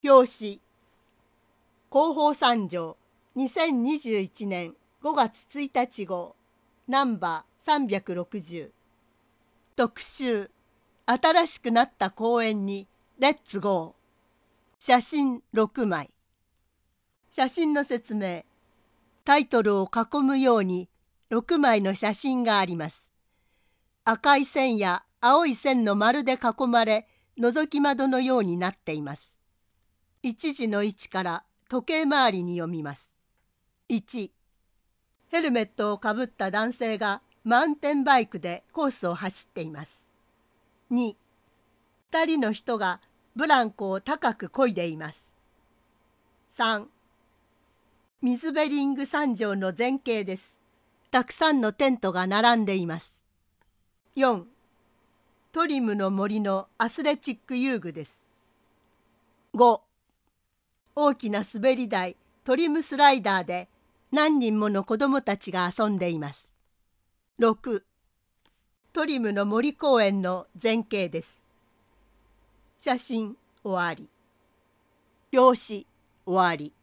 表紙広報三条2021年5月1日号ナンバー360特集新しくなった公園にレッツゴー写真6枚写真の説明タイトルを囲むように6枚の写真があります。赤い線や青い線の丸で囲まれ覗き窓のようになっています。1時の位置から時計回りに読みます。1、ヘルメットをかぶった男性がマウンテンバイクでコースを走っています。2、2人の人がブランコを高く漕いでいます。3、水ベリング山上の前景です。たくさんのテントが並んでいます。4、トリムの森のアスレチック遊具です。5、大きな滑り台トリムスライダーで何人もの子どもたちが遊んでいます。6、トリムの森公園の前景です。写真終わり。表紙終わり。